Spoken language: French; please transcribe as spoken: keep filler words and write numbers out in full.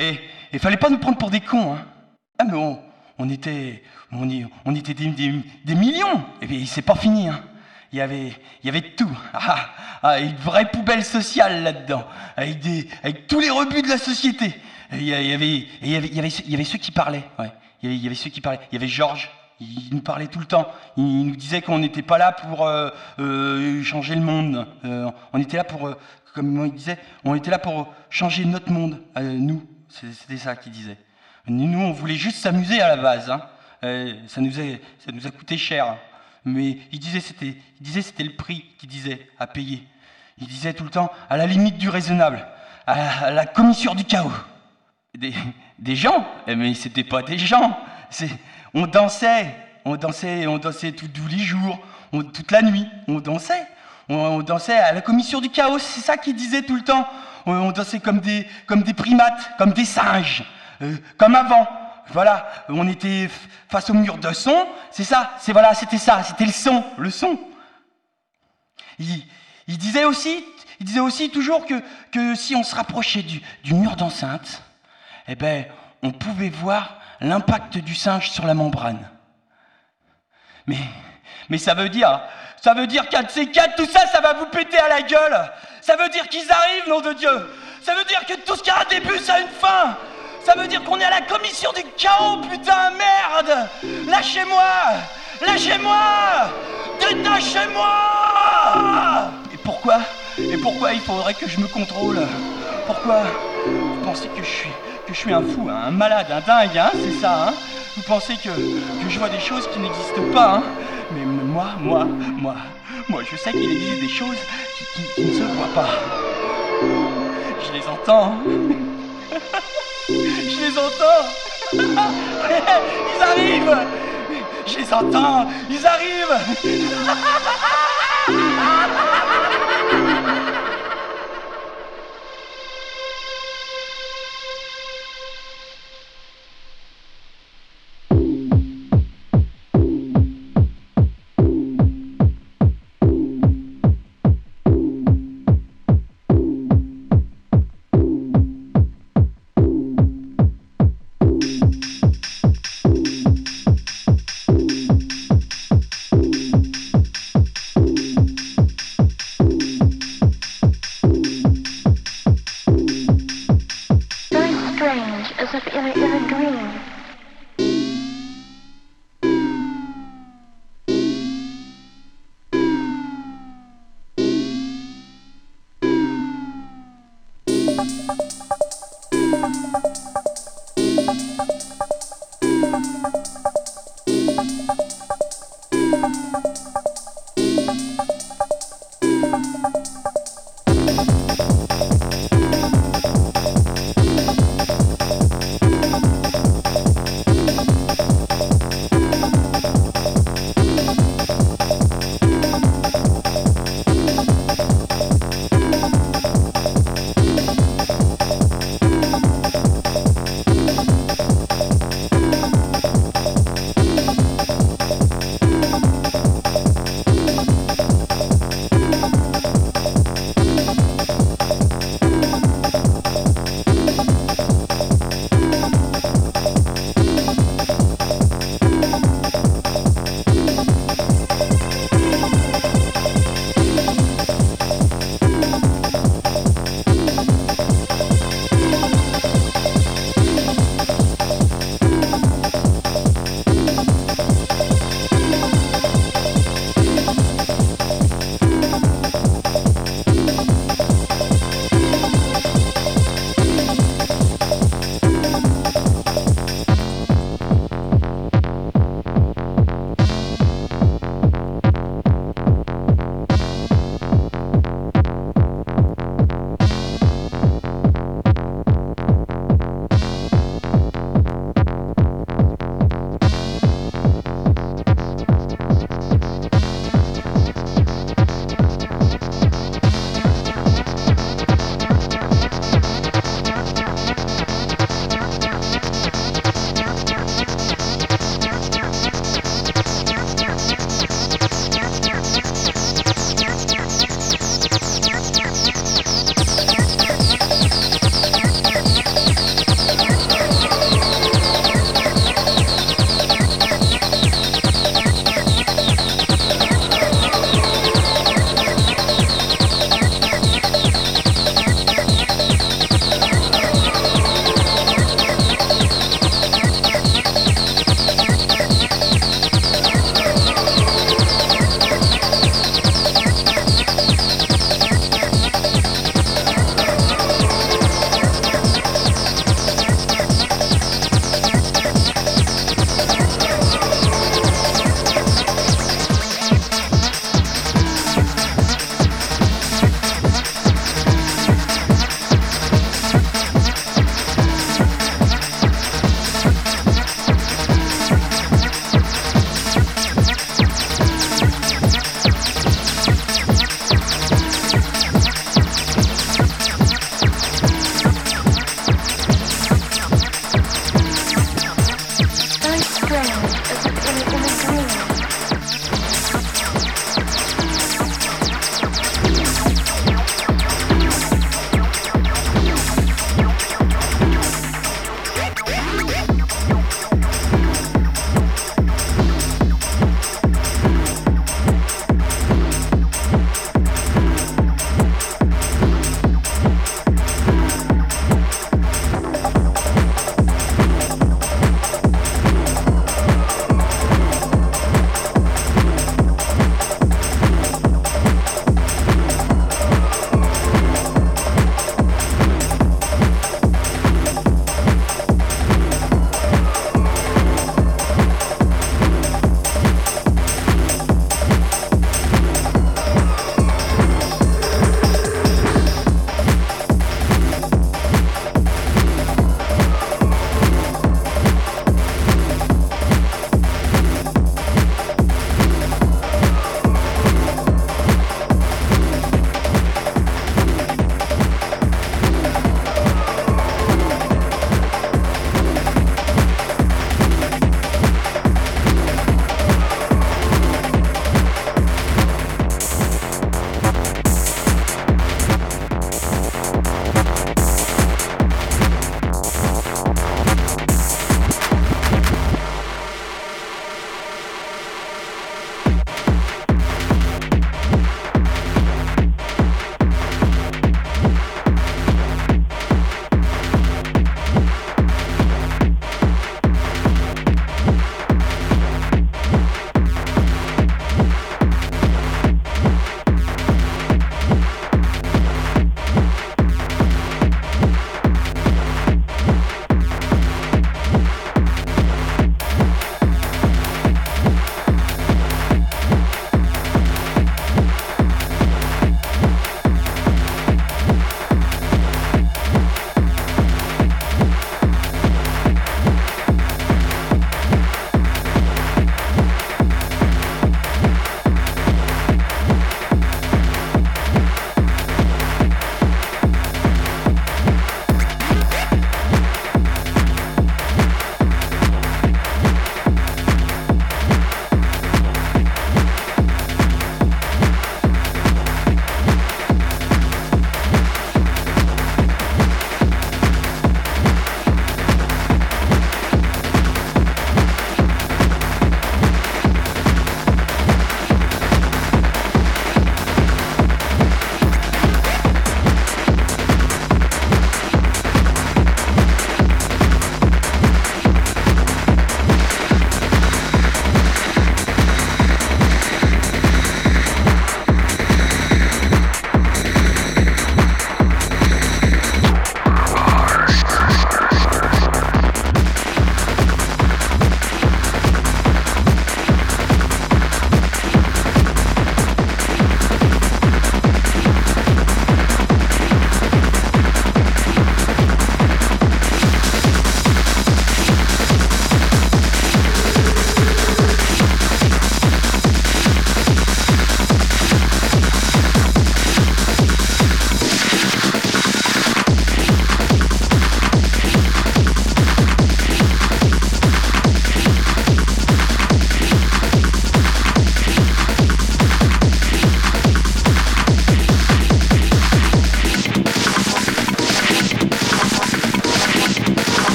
Et il fallait pas nous prendre pour des cons, hein. Ah mais on, on était, on, y- on était des, des- des millions. Et puis c'est pas fini, hein. Il y avait, il y avait tout. Ah, ah, une vraie poubelle sociale là-dedans, avec des, avec tous les rebuts de la société. Et il y avait, il y avait, il y avait, il y avait ceux- il y avait ceux qui parlaient. Ouais. Il y avait, il y avait ceux qui parlaient. Il y avait Georges. Il nous parlait tout le temps. Il nous disait qu'on n'était pas là pour euh, euh, changer le monde. Euh, on était là pour, euh, comme il disait, on était là pour changer notre monde, euh, nous. C'est- C'était ça qu'il disait. Nous, on voulait juste s'amuser à la base, hein. Euh, ça nous a, ça nous a coûté cher. Mais il disait c'était, il disait c'était le prix qu'il disait à payer. Il disait tout le temps à la limite du raisonnable, à la commissure du chaos. Des, des gens, eh, mais c'était pas des gens. C'est, on dansait, on dansait, on dansait tout- tous les jours, on- toute la nuit, on dansait. On, on dansait à la commissure du chaos, c'est ça qu'il disait tout le temps. On, on dansait comme des, comme des primates, comme des singes, euh, comme avant. Voilà, on était f- face au mur de son, c'est ça, c'est voilà, c'était ça, c'était le son, le son. Il, il disait aussi, il disait aussi toujours que, que si on se rapprochait du, du mur d'enceinte, eh ben, on pouvait voir l'impact du singe sur la membrane. Mais, mais ça veut dire, ça veut dire qu'un de ces quatre, tout ça, ça va vous péter à la gueule. Ça veut dire qu'ils arrivent, nom de Dieu. Ça veut dire que tout ce qui a un début, ça a une fin. Ça veut dire qu'on est à la commission du chaos, putain, merde. Lâchez-moi, lâchez-moi, détachez-moi. Et pourquoi, et pourquoi il faudrait que je me contrôle? Pourquoi? Vous pensez que je suis, que je suis un fou, hein, un malade, un dingue, hein, c'est ça, hein? Vous pensez que, que je vois des choses qui n'existent pas, hein? Mais moi, moi, moi, moi, je sais qu'il existe des choses qui, qui, qui ne se voient pas. Je les entends. Je les entends. Ils arrivent. Je les entends. Ils arrivent. Very strange, as if in a, in a dream.